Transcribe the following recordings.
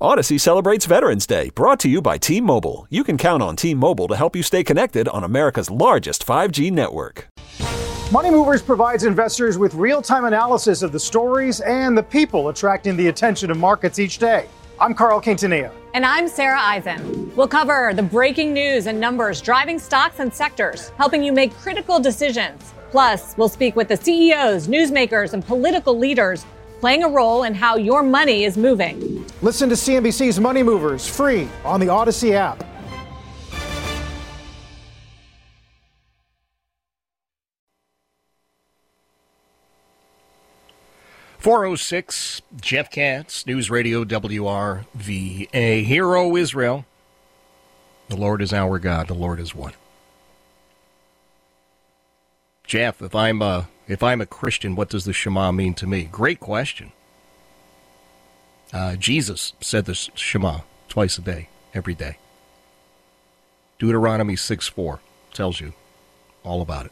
Odyssey celebrates Veterans Day, brought to you by T-Mobile. You can count on T-Mobile to help you stay connected on America's largest 5G network. Money Movers provides investors with real-time analysis of the stories and the people attracting the attention of markets each day. I'm Carl Quintanilla. And I'm Sarah Eisen. We'll cover the breaking news and numbers driving stocks and sectors, helping you make critical decisions. Plus, we'll speak with the CEOs, newsmakers, and political leaders playing a role in how your money is moving. Listen to CNBC's Money Movers free on the Odyssey app. .406, Jeff Katz, News Radio WRVA. Hear, O Israel, the Lord is our God, the Lord is one. Jeff, if I'm a Christian, what does the Shema mean to me? Great question. Jesus said the Shema twice a day, every day. Deuteronomy 6:4 tells you all about it.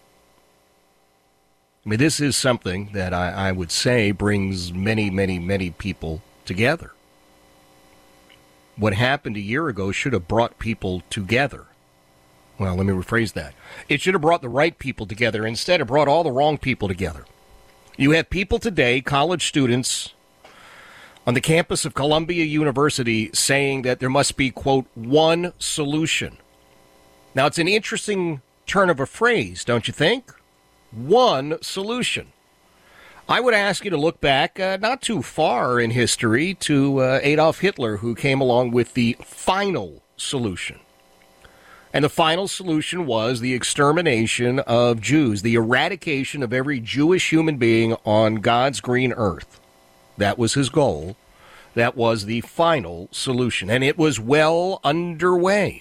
I mean, this is something that I would say brings many, many, many people together. What happened a year ago should have brought people together. Well, let me rephrase that. It should have brought the right people together. Instead, it brought all the wrong people together. You have people today, college students, on the campus of Columbia University saying that there must be, quote, one solution. Now, it's an interesting turn of a phrase, don't you think? One solution. I would ask you to look back not too far in history to Adolf Hitler, who came along with the final solution. And the final solution was the extermination of Jews, the eradication of every Jewish human being on God's green earth. That was his goal. That was the final solution. And it was well underway.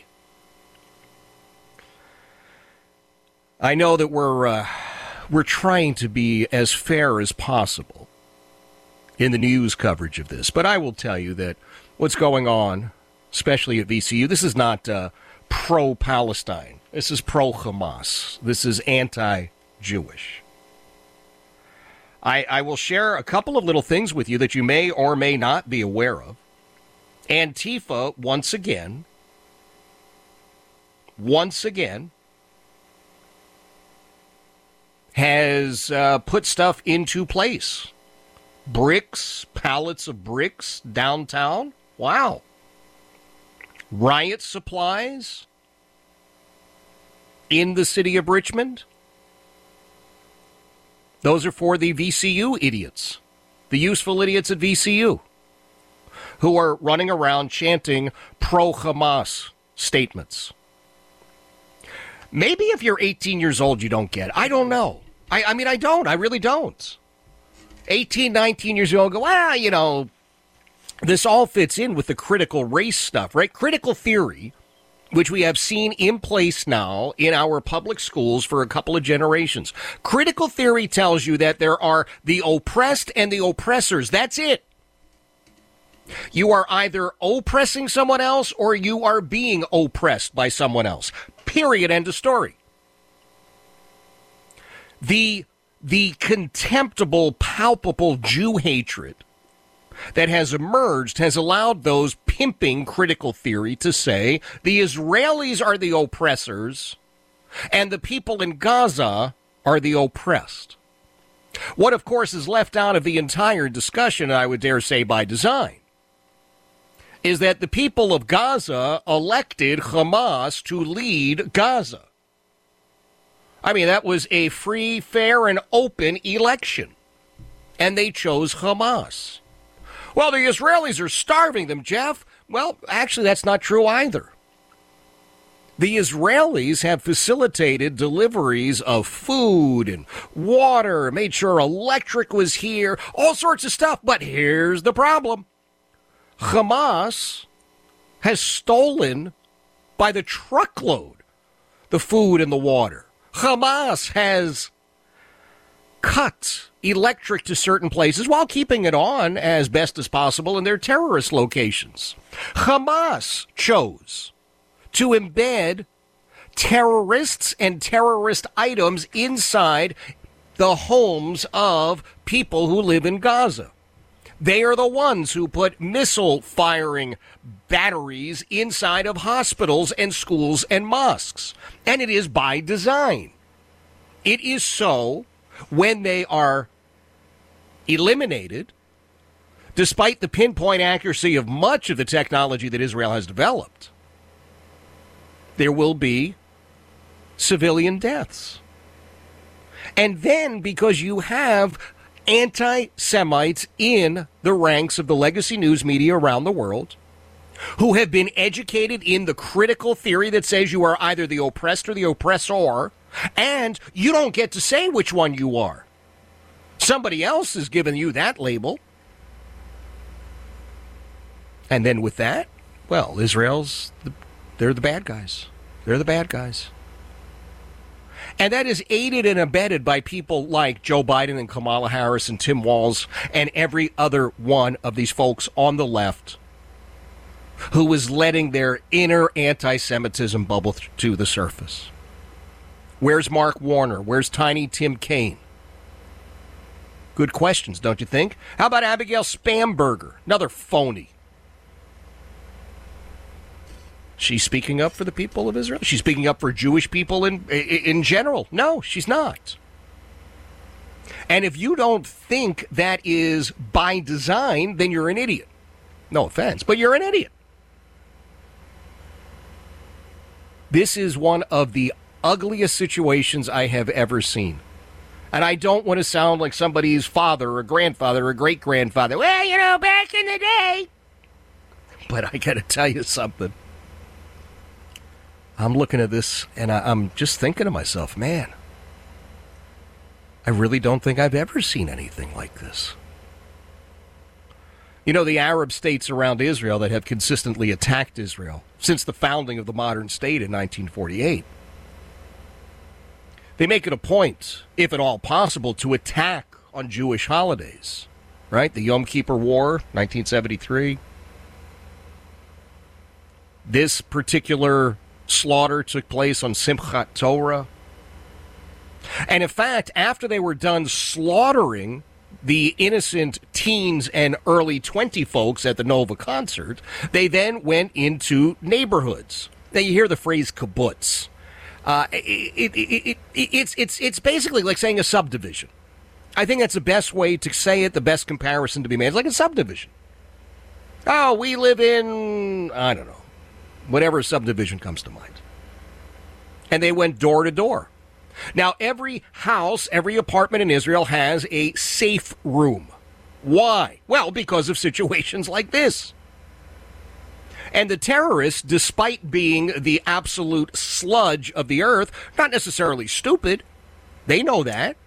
I know that we're trying to be as fair as possible in the news coverage of this. But I will tell you that what's going on, especially at VCU, this is not pro-Palestine. This is pro-Hamas. This is anti-Jewish. I will share a couple of little things with you that you may or may not be aware of. Antifa, once again, has put stuff into place. Bricks, pallets of bricks downtown. Wow. Riot supplies in the city of Richmond. Those are for the VCU idiots, the useful idiots at VCU, who are running around chanting pro-Hamas statements. Maybe if you're 18 years old, you don't get it. I don't know. I mean, I don't. I really don't. 18, 19 years old, go, well, you know, this all fits in with the critical race stuff, right? Critical theory, which we have seen in place now in our public schools for a couple of generations. Critical theory tells you that there are the oppressed and the oppressors. That's it. You are either oppressing someone else or you are being oppressed by someone else. Period. End of story. The contemptible, palpable Jew hatred that has emerged has allowed those pimping critical theory to say the Israelis are the oppressors and the people in Gaza are the oppressed. What, of course, is left out of the entire discussion, I would dare say by design, is that the people of Gaza elected Hamas to lead Gaza. I mean, that was a free, fair, and open election. And they chose Hamas. Well, the Israelis are starving them, Jeff. Well, actually, that's not true either. The Israelis have facilitated deliveries of food and water, made sure electric was here, all sorts of stuff. But here's the problem. Hamas has stolen by the truckload the food and the water. Hamas has cut electric to certain places while keeping it on as best as possible in their terrorist locations. Hamas chose to embed terrorists and terrorist items inside the homes of people who live in Gaza. They are the ones who put missile firing batteries inside of hospitals and schools and mosques. And it is by design. It is so when they are eliminated, despite the pinpoint accuracy of much of the technology that Israel has developed, there will be civilian deaths. And then, because you have anti-Semites in the ranks of the legacy news media around the world, who have been educated in the critical theory that says you are either the oppressed or the oppressor, and you don't get to say which one you are. Somebody else has given you that label. And then with that, well, they're the bad guys. They're the bad guys. And that is aided and abetted by people like Joe Biden and Kamala Harris and Tim Walz and every other one of these folks on the left who is letting their inner anti-Semitism bubble to the surface. Where's Mark Warner? Where's Tiny Tim Kaine? Good questions, don't you think? How about Abigail Spamberger? Another phony. She's speaking up for the people of Israel? She's speaking up for Jewish people in general? No, she's not. And if you don't think that is by design, then you're an idiot. No offense, but you're an idiot. This is one of the ugliest situations I have ever seen. And I don't want to sound like somebody's father or grandfather or great-grandfather. Well, back in the day. But I got to tell you something. I'm looking at this, and I'm just thinking to myself, man, I really don't think I've ever seen anything like this. You know, the Arab states around Israel that have consistently attacked Israel since the founding of the modern state in 1948, they make it a point, if at all possible, to attack on Jewish holidays, right? The Yom Kippur War, 1973. This particular slaughter took place on Simchat Torah. And in fact, after they were done slaughtering the innocent teens and early 20 folks at the Nova concert, they then went into neighborhoods. Now you hear the phrase kibbutz. It's basically like saying a subdivision. I think that's the best way to say it, the best comparison to be made. It's like a subdivision. Oh, we live in, I don't know, whatever subdivision comes to mind. And they went door to door. Now, every house, every apartment in Israel has a safe room. Why? Well, because of situations like this. And the terrorists, despite being the absolute sludge of the earth, not necessarily stupid. They know that.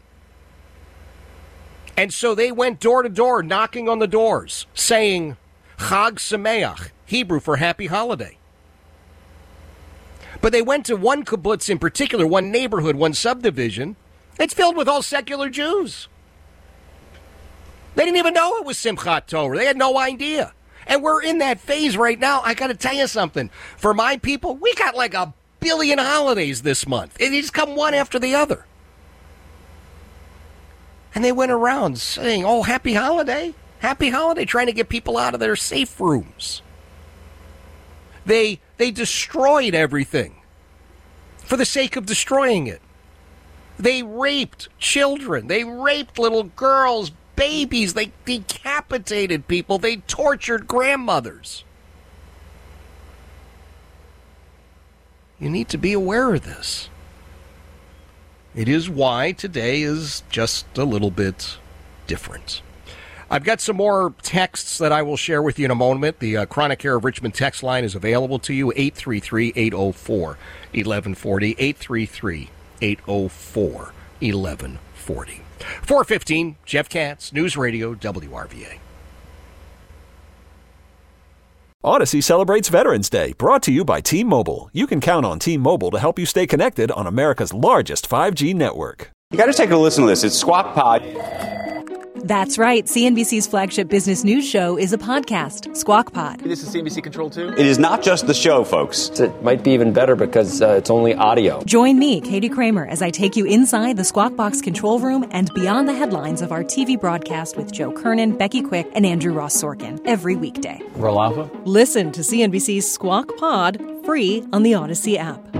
And so they went door to door, knocking on the doors, saying, Chag Sameach, Hebrew for happy holiday. But they went to one kibbutz in particular, one neighborhood, one subdivision. It's filled with all secular Jews. They didn't even know it was Simchat Torah. They had no idea. And we're in that phase right now. I got to tell you something. For my people, we got like 1 billion holidays this month. They just come one after the other. And they went around saying, oh, happy holiday, trying to get people out of their safe rooms. They destroyed everything for the sake of destroying it. They raped children. They raped little girls, babies. They decapitated people. They tortured grandmothers. You need to be aware of this. It is why today is just a little bit different. I've got some more texts that I will share with you in a moment. The Chronic Care of Richmond text line is available to you, 833-804-1140, 833-804-1140. 4:15, Jeff Katz, News Radio, WRVA. Odyssey celebrates Veterans Day, brought to you by T-Mobile. You can count on T-Mobile to help you stay connected on America's largest 5G network. You got to take a listen to this. It's Squawk Pod. That's right. CNBC's flagship business news show is a podcast, Squawk Pod. This is CNBC Control 2. It is not just the show, folks. It might be even better because it's only audio. Join me, Katie Kramer, as I take you inside the Squawk Box control room and beyond the headlines of our TV broadcast with Joe Kernan, Becky Quick, and Andrew Ross Sorkin every weekday. Roll Alpha? Listen to CNBC's Squawk Pod free on the Odyssey app.